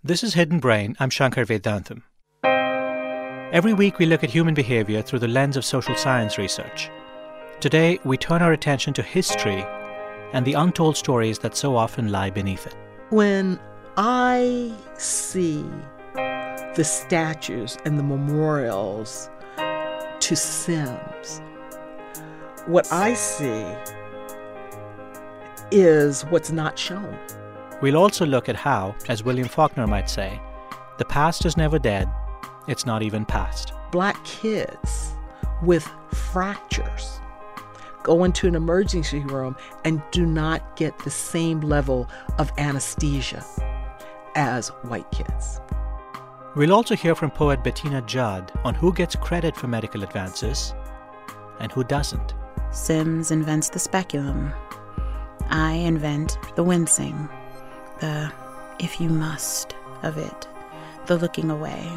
This is Hidden Brain. I'm Shankar Vedantam. Every week we look at human behavior through the lens of social science research. Today, we turn our attention to history and the untold stories that so often lie beneath it. When I see the statues and the memorials to Sims, what I see is what's not shown. We'll also look at how, as William Faulkner might say, the past is never dead, it's not even past. Black kids with fractures go into an emergency room and do not get the same level of anesthesia as white kids. We'll also hear from poet Bettina Judd on who gets credit for medical advances and who doesn't. Sims invents the speculum. I invent the wincing, the if you must of it, the looking away.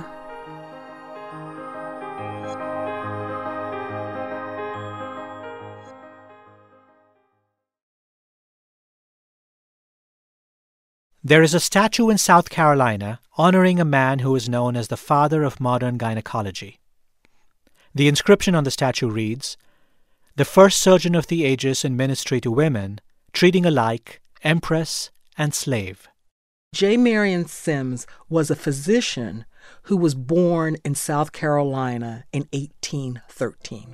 There is a statue in South Carolina honoring a man who is known as the father of modern gynecology. The inscription on the statue reads, "The first surgeon of the ages in ministry to women, treating alike empress and slave." J. Marion Sims was a physician who was born in South Carolina in 1813.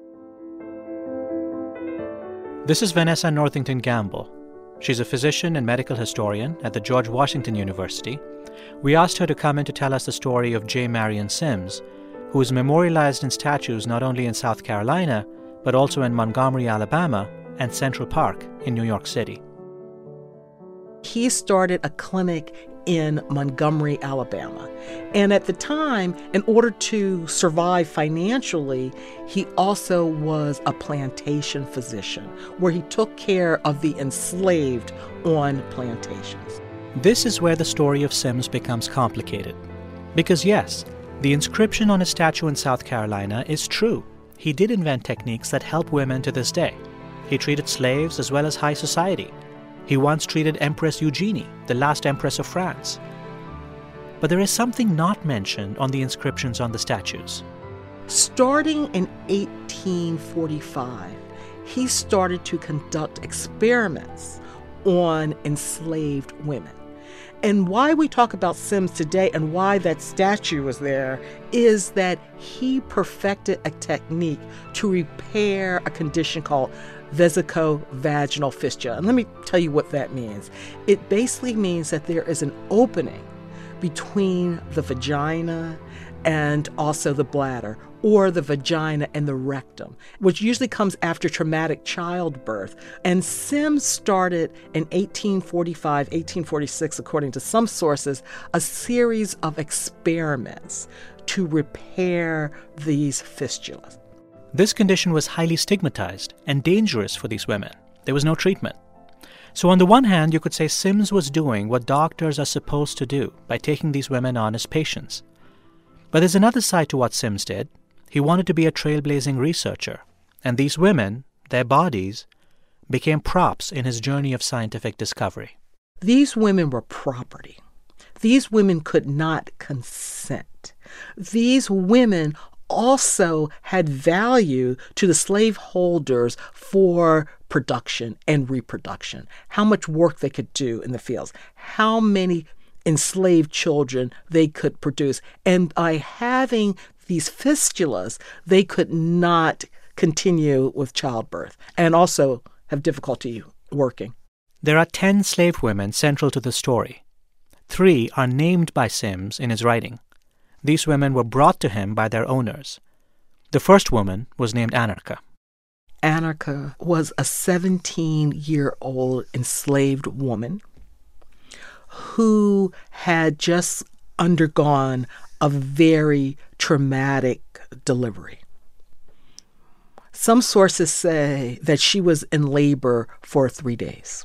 This is Vanessa Northington Gamble. She's a physician and medical historian at the George Washington University. We asked her to come in to tell us the story of J. Marion Sims, who is memorialized in statues not only in South Carolina, but also in Montgomery, Alabama, and Central Park in New York City. He started a clinic in Montgomery, Alabama. And at the time, in order to survive financially, he also was a plantation physician, where he took care of the enslaved on plantations. This is where the story of Sims becomes complicated. Because yes, the inscription on a statue in South Carolina is true. He did invent techniques that help women to this day. He treated slaves as well as high society. He once treated Empress Eugenie, the last empress of France. But there is something not mentioned on the inscriptions on the statues. Starting in 1845, he started to conduct experiments on enslaved women. And why we talk about Sims today and why that statue is there is that he perfected a technique to repair a condition called vesicovaginal fistula. And let me tell you what that means. It basically means that there is an opening between the vagina and also the bladder, or the vagina and the rectum, which usually comes after traumatic childbirth. And Sims started in 1845, 1846, according to some sources, a series of experiments to repair these fistulas. This condition was highly stigmatized and dangerous for these women. There was no treatment. So on the one hand, you could say Sims was doing what doctors are supposed to do by taking these women on as patients. But there's another side to what Sims did. He wanted to be a trailblazing researcher, and these women, their bodies, became props in his journey of scientific discovery. These women were property. These women could not consent. These women also had value to the slaveholders for production and reproduction, how much work they could do in the fields, how many enslaved children they could produce. And by having these fistulas, they could not continue with childbirth and also have difficulty working. There are 10 slave women central to the story. 3 are named by Sims in his writing. These women were brought to him by their owners. The first woman was named Anarcha. Anarcha was a 17-year-old enslaved woman who had just undergone a very traumatic delivery. Some sources say that she was in labor for 3 days.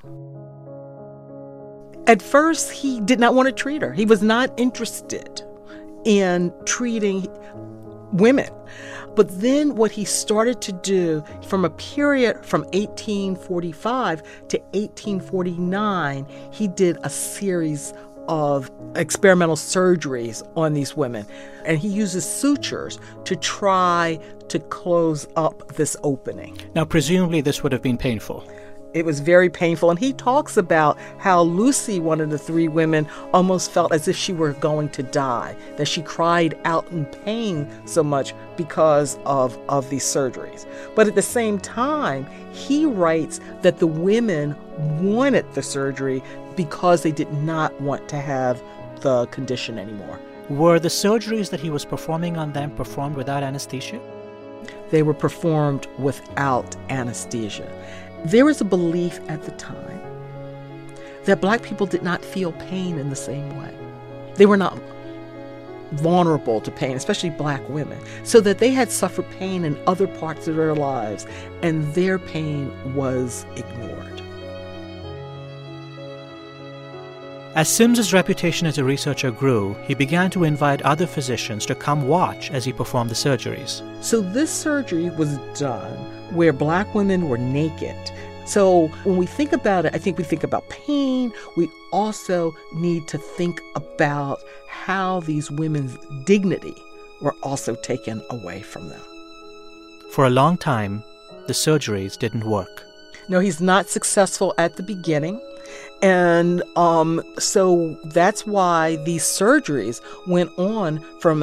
At first, he did not want to treat her. He was not interested in treating women. But then what he started to do from a period from 1845 to 1849, he did a series of experimental surgeries on these women. And he uses sutures to try to close up this opening. Now, presumably this would have been painful. It was very painful. And he talks about how Lucy, one of the three women, almost felt as if she were going to die, that she cried out in pain so much because of these surgeries. But at the same time, he writes that the women wanted the surgery because they did not want to have the condition anymore. Were the surgeries that he was performing on them performed without anesthesia? They were performed without anesthesia. There was a belief at the time that Black people did not feel pain in the same way. They were not vulnerable to pain, especially Black women, so that they had suffered pain in other parts of their lives, and their pain was ignored. As Sims's reputation as a researcher grew, he began to invite other physicians to come watch as he performed the surgeries. So this surgery was done where Black women were naked. So when we think about it, I think we think about pain. We also need to think about how these women's dignity were also taken away from them. For a long time, the surgeries didn't work. No, he's not successful at the beginning. And so that's why these surgeries went on from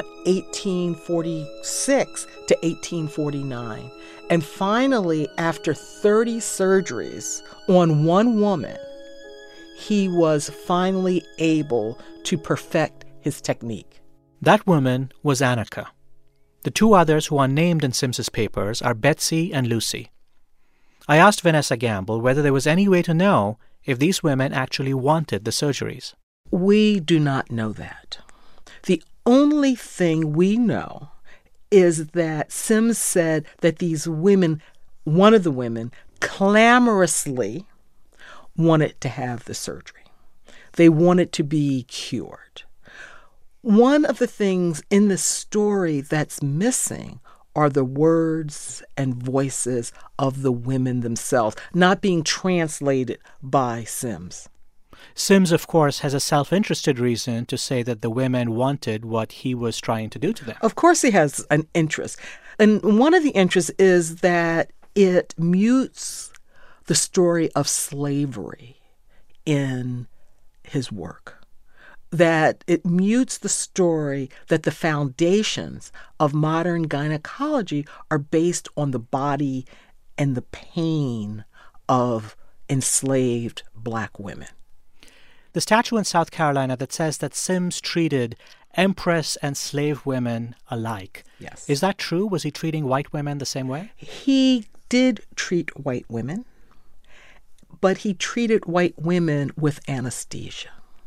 1846 to 1849. And finally, after 30 surgeries on one woman, he was finally able to perfect his technique. That woman was Annika. The two others who are named in Sims's papers are Betsy and Lucy. I asked Vanessa Gamble whether there was any way to know if these women actually wanted the surgeries. We do not know that. The only thing we know is that Sims said that these women, one of the women, clamorously wanted to have the surgery. They wanted to be cured. One of the things in the story that's missing are the words and voices of the women themselves, not being translated by Sims. Sims, of course, has a self-interested reason to say that the women wanted what he was trying to do to them. Of course he has an interest. And one of the interests is that it mutes the story of slavery in his work. That it mutes the story that the foundations of modern gynecology are based on the body and the pain of enslaved Black women. The statute in South Carolina that says that Sims treated empress and slave women alike. Yes. Is that true? Was he treating white women the same way? He did treat white women, but he treated white women with anesthesia.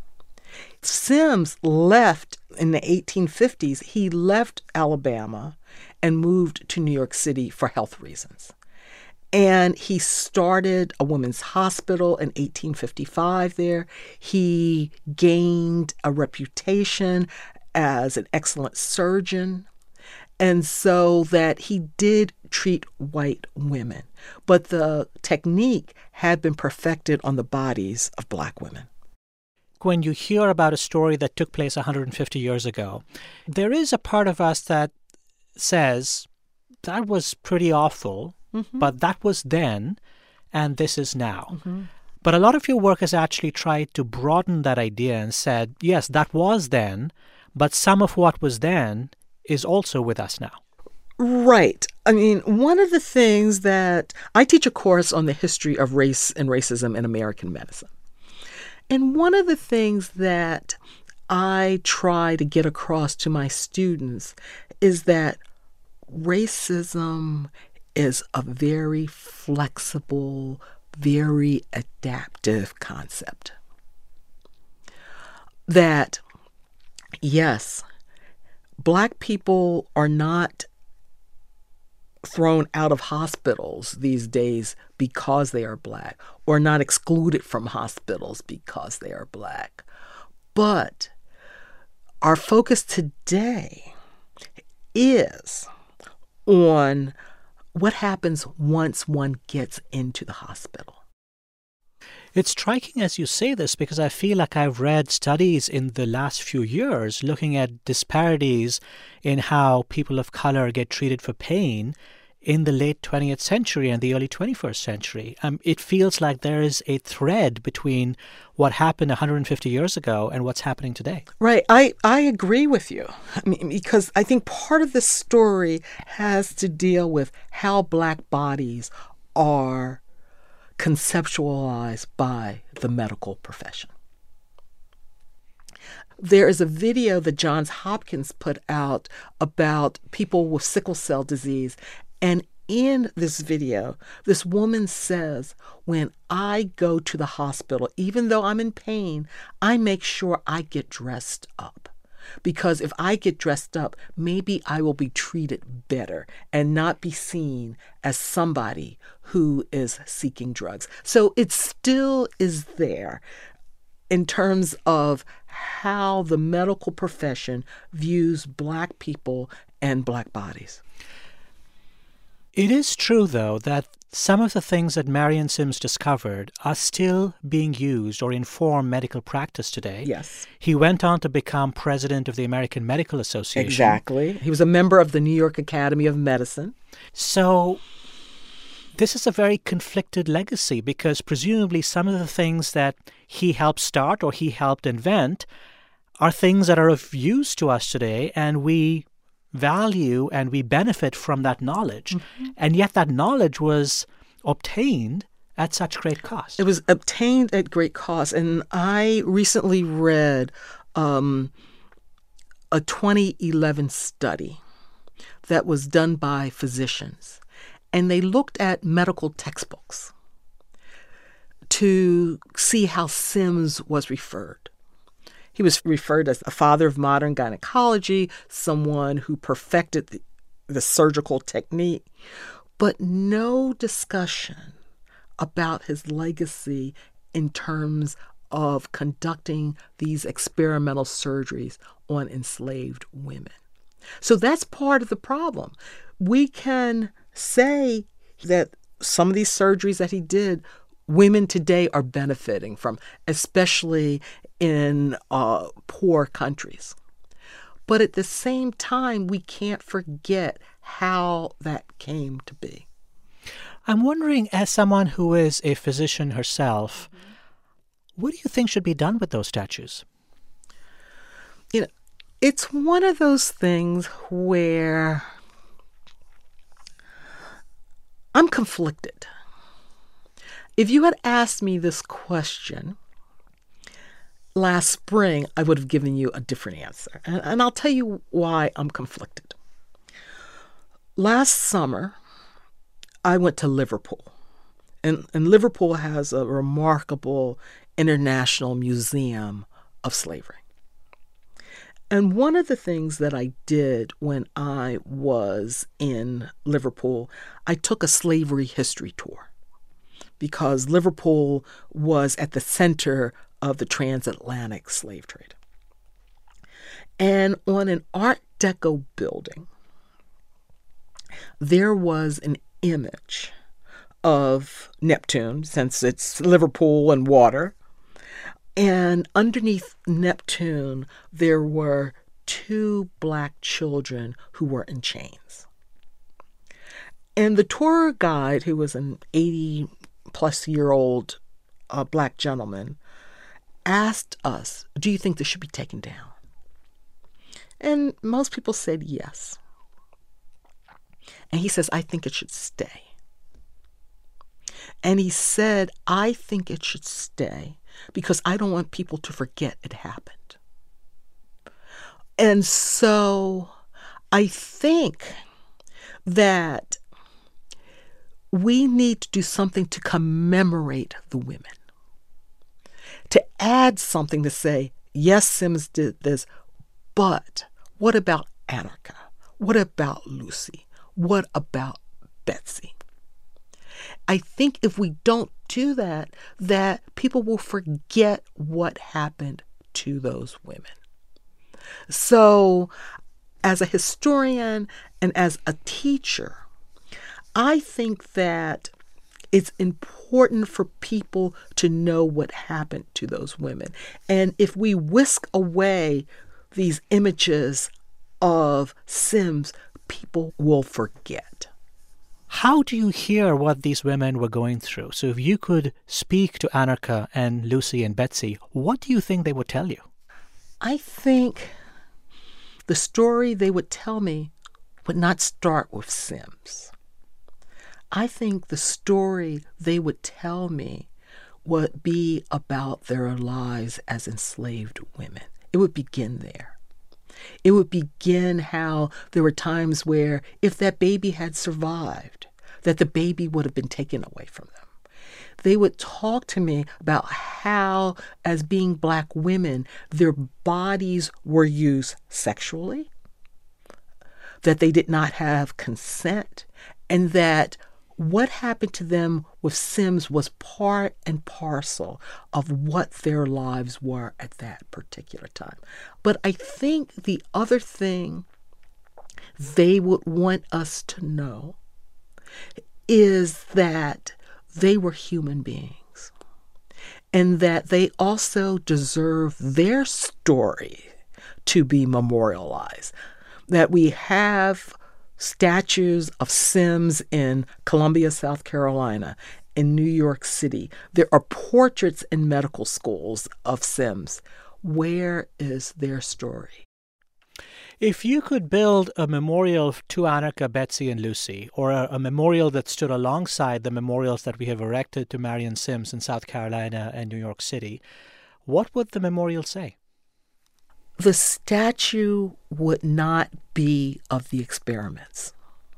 Sims left in the 1850s. He left Alabama and moved to New York City for health reasons. And he started a women's hospital in 1855 there. He gained a reputation as an excellent surgeon. And so that he did treat white women. But the technique had been perfected on the bodies of Black women. When you hear about a story that took place 150 years ago, there is a part of us that says that was pretty awful, but that was then, and this is now. But a lot of your work has actually tried to broaden that idea and said, yes, that was then, but some of what was then is also with us now. Right. I mean, one of the things that I teach a course on the history of race and racism in American medicine. And one of the things that I try to get across to my students is that racism is a very flexible, very adaptive concept. That, yes, Black people are not thrown out of hospitals these days because they are Black, or not excluded from hospitals because they are Black. But our focus today is on what happens once one gets into the hospital. It's striking as you say this because I feel like I've read studies in the last few years looking at disparities in how people of color get treated for pain in the late 20th century and the early 21st century. It feels like there is a thread between what happened 150 years ago and what's happening today. Right. I agree with you. I mean, because I think part of the story has to deal with how Black bodies are conceptualized by the medical profession. There is a video that Johns Hopkins put out about people with sickle cell disease. And in this video, this woman says, when I go to the hospital, even though I'm in pain, I make sure I get dressed up. Because if I get dressed up, maybe I will be treated better and not be seen as somebody who is seeking drugs. So it still is there in terms of how the medical profession views Black people and Black bodies. It is true, though, that some of the things that Marion Sims discovered are still being used or inform medical practice today. Yes. He went on to become president of the American Medical Association. Exactly. He was a member of the New York Academy of Medicine. So this is a very conflicted legacy because presumably some of the things that he helped start or he helped invent are things that are of use to us today, and we value and we benefit from that knowledge. Mm-hmm. And yet that knowledge was obtained at such great cost. It was obtained at great cost. And I recently read a 2011 study that was done by physicians. And they looked at medical textbooks to see how Sims was referred. He was referred as a father of modern gynecology, someone who perfected the surgical technique, but no discussion about his legacy in terms of conducting these experimental surgeries on enslaved women. So that's part of the problem. We can say that some of these surgeries that he did, women today are benefiting from, especially in poor countries. But at the same time, we can't forget how that came to be. I'm wondering, as someone who is a physician herself, what do you think should be done with those statues? You know, it's one of those things where I'm conflicted. If you had asked me this question last spring, I would have given you a different answer. And I'll tell you why I'm conflicted. Last summer, I went to Liverpool. And Liverpool has a remarkable international museum of slavery. And one of the things that I did when I was in Liverpool, I took a slavery history tour, because Liverpool was at the center of the transatlantic slave trade. And on an Art Deco building, there was an image of Neptune, since it's Liverpool and water. And underneath Neptune, there were 2 Black children who were in chains. And the tour guide, who was an 80-plus-year-old Black gentleman, asked us, do you think this should be taken down? And most people said yes. And he says, I think it should stay. And he said, I think it should stay because I don't want people to forget it happened. And so I think that we need to do something to commemorate the women, to add something to say, yes, Sims did this, but what about Anarcha? What about Lucy? What about Betsy? I think if we don't do that, that people will forget what happened to those women. So as a historian and as a teacher, I think that It's important for people to know what happened to those women. And if we whisk away these images of Sims, people will forget. How do you hear what these women were going through? So if you could speak to Anarcha and Lucy and Betsy, what do you think they would tell you? I think the story they would tell me would not start with Sims. I think the story they would tell me would be about their lives as enslaved women. It would begin there. It would begin how there were times where if that baby had survived, that the baby would have been taken away from them. They would talk to me about how, as being Black women, their bodies were used sexually, that they did not have consent, and that what happened to them with Sims was part and parcel of what their lives were at that particular time. But I think the other thing they would want us to know is that they were human beings and that they also deserve their story to be memorialized. That we have statues of Sims in Columbia, South Carolina, in New York City. There are portraits in medical schools of Sims. Where is their story? If you could build a memorial to Anarcha, Betsy, and Lucy, or a memorial that stood alongside the memorials that we have erected to Marion Sims in South Carolina and New York City, what would the memorial say? The statue would not be of the experiments,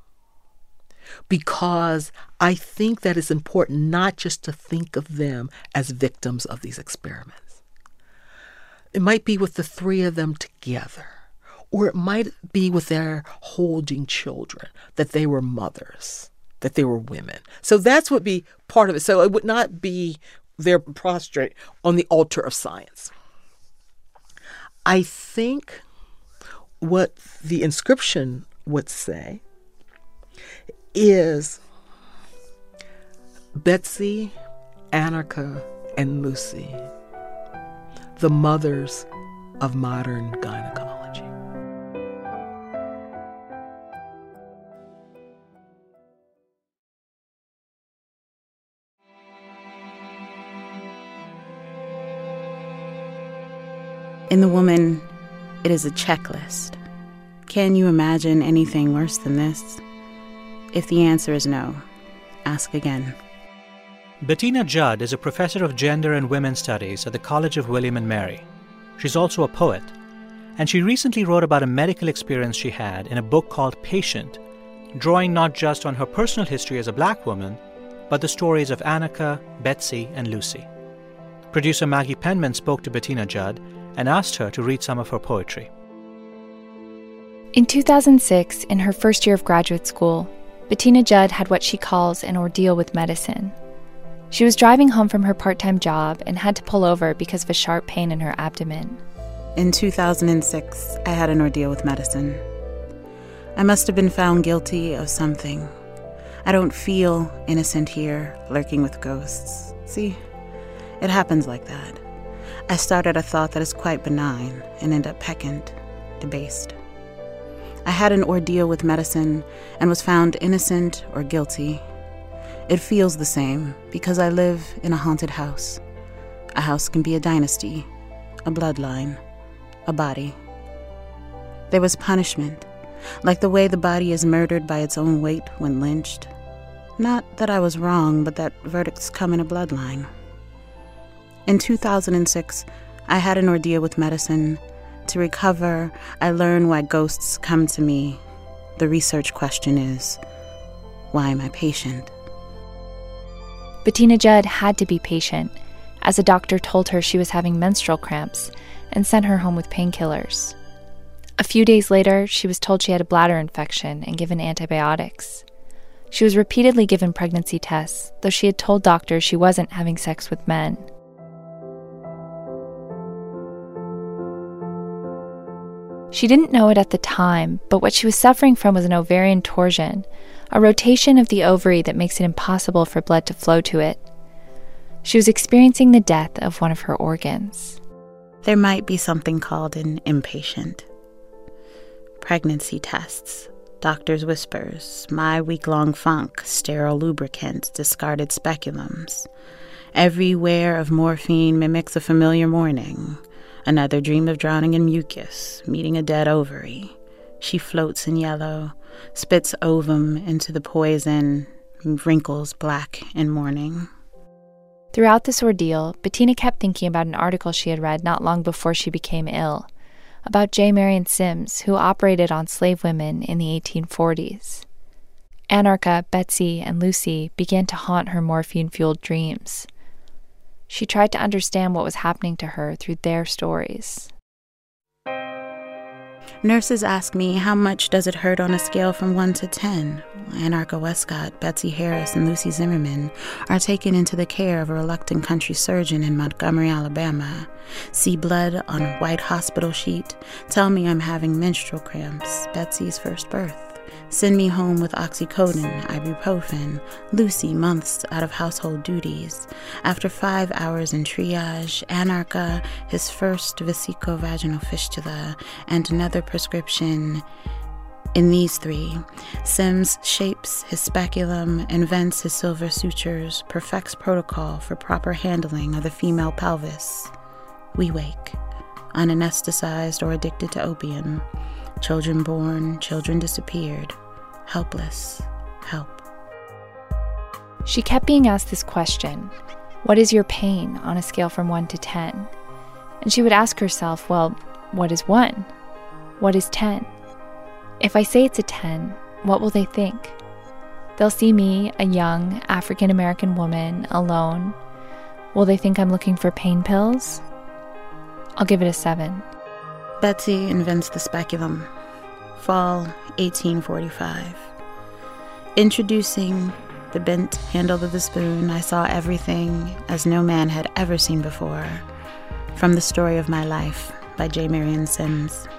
because I think that it's important not just to think of them as victims of these experiments. It might be with the three of them together, or it might be with their holding children, that they were mothers, that they were women. So that's what would be part of it. So it would not be they're prostrate on the altar of science. I think what the inscription would say is Betsy, Anarcha, and Lucy, the mothers of modern gynecology. In The Woman, it is a checklist. Can you imagine anything worse than this? If the answer is no, ask again. Bettina Judd is a professor of gender and women's studies at the College of William and Mary. She's also a poet, and she recently wrote about a medical experience she had in a book called Patient, drawing not just on her personal history as a Black woman, but the stories of Anarcha, Betsy, and Lucy. Producer Maggie Penman spoke to Bettina Judd and asked her to read some of her poetry. In 2006, in her first year of graduate school, Bettina Judd had what she calls an ordeal with medicine. She was driving home from her part-time job and had to pull over because of a sharp pain in her abdomen. In 2006, I had an ordeal with medicine. I must have been found guilty of something. I don't feel innocent here, lurking with ghosts. See, it happens like that. I started a thought that is quite benign and end up peccant, debased. I had an ordeal with medicine and was found innocent or guilty. It feels the same because I live in a haunted house. A house can be a dynasty, a bloodline, a body. There was punishment, like the way the body is murdered by its own weight when lynched. Not that I was wrong, but that verdicts come in a bloodline. In 2006, I had an ordeal with medicine. To recover, I learned why ghosts come to me. The research question is, why am I patient? Bettina Judd had to be patient, as a doctor told her she was having menstrual cramps and sent her home with painkillers. A few days later, she was told she had a bladder infection and given antibiotics. She was repeatedly given pregnancy tests, though she had told doctors she wasn't having sex with men. She didn't know it at the time, but what she was suffering from was an ovarian torsion, a rotation of the ovary that makes it impossible for blood to flow to it. She was experiencing the death of one of her organs. There might be something called an impatient. Pregnancy tests, doctor's whispers, my week-long funk, sterile lubricants, discarded speculums. Every wear of morphine mimics a familiar morning. Another dream of drowning in mucus, meeting a dead ovary. She floats in yellow, spits ovum into the poison, wrinkles black in mourning. Throughout this ordeal, Bettina kept thinking about an article she had read not long before she became ill, about J. Marion Sims, who operated on slave women in the 1840s. Anarcha, Betsy, and Lucy began to haunt her morphine-fueled dreams. She tried to understand what was happening to her through their stories. Nurses ask me, how much does it hurt on a scale from 1 to 10? Anarcha Westcott, Betsy Harris, and Lucy Zimmerman are taken into the care of a reluctant country surgeon in Montgomery, Alabama. See blood on a white hospital sheet. Tell me I'm having menstrual cramps, Betsy's first birth. Send me home with oxycodone, ibuprofen. Lucy, months out of household duties. After 5 hours in triage, Anarcha, his first vesicovaginal fistula, and another prescription. In these 3, Sims shapes his speculum, invents his silver sutures, perfects protocol for proper handling of the female pelvis. We wake, unanesthetized or addicted to opium. Children born, children disappeared. Helpless. Help. She kept being asked this question, what is your pain on a scale from 1 to 10? And she would ask herself, well, what is 1? What is 10? If I say it's a 10, what will they think? They'll see me, a young African-American woman, alone. Will they think I'm looking for pain pills? I'll give it a 7. Betsy invents the speculum. Fall 1845. Introducing the bent handle of the spoon, I saw everything as no man had ever seen before. From The Story of My Life by J. Marion Sims.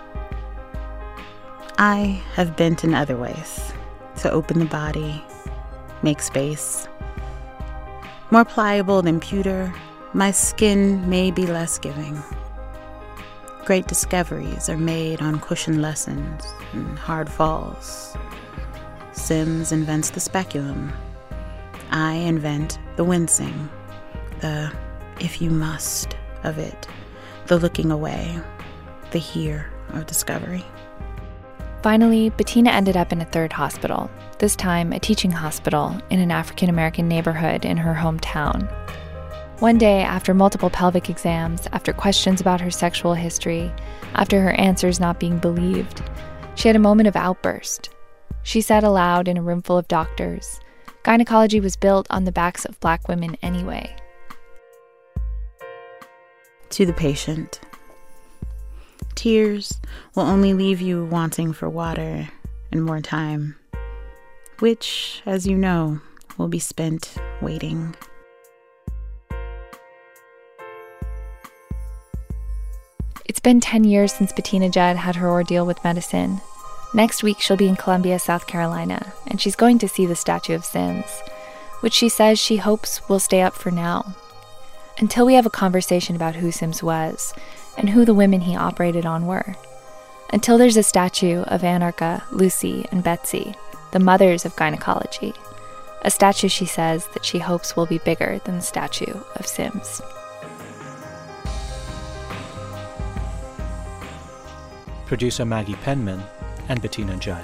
I have bent in other ways to open the body, make space. More pliable than pewter, my skin may be less giving. Great discoveries are made on cushioned lessons and hard falls. Sims invents the speculum. I invent the wincing, the if you must of it, the looking away, the here of discovery. Finally, Bettina ended up in a 3rd hospital, this time a teaching hospital in an African-American neighborhood in her hometown. One day, after multiple pelvic exams, after questions about her sexual history, after her answers not being believed, she had a moment of outburst. She said aloud in a room full of doctors, gynecology was built on the backs of Black women anyway. To the patient. Tears will only leave you wanting for water and more time, which, as you know, will be spent waiting. It's been 10 years since Bettina Judd had her ordeal with medicine. Next week, she'll be in Columbia, South Carolina, and she's going to see the statue of Sims, which she says she hopes will stay up for now. Until we have a conversation about who Sims was and who the women he operated on were. Until there's a statue of Anarcha, Lucy, and Betsy, the mothers of gynecology. A statue, she says, that she hopes will be bigger than the statue of Sims. Producer Maggie Penman and Bettina Judd.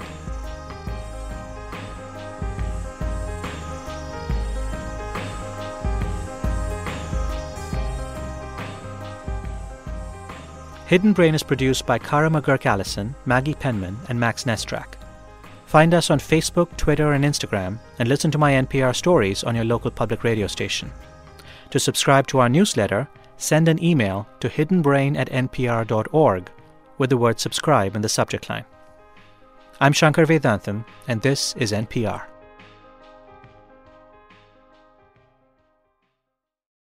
Hidden Brain is produced by Kara McGurk-Allison, Maggie Penman, and Max Nestrak. Find us on Facebook, Twitter, and Instagram, and listen to my NPR stories on your local public radio station. To subscribe to our newsletter, send an email to hiddenbrain@npr.org with the word subscribe in the subject line. I'm Shankar Vedantam, and this is NPR.